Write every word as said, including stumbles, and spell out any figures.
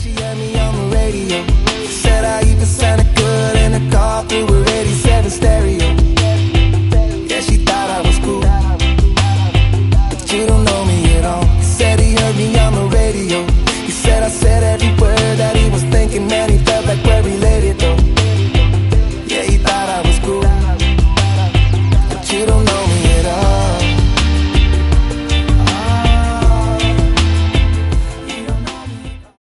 she had me on the radio. Said I even sounded good in a car through a eighty-seven stereo.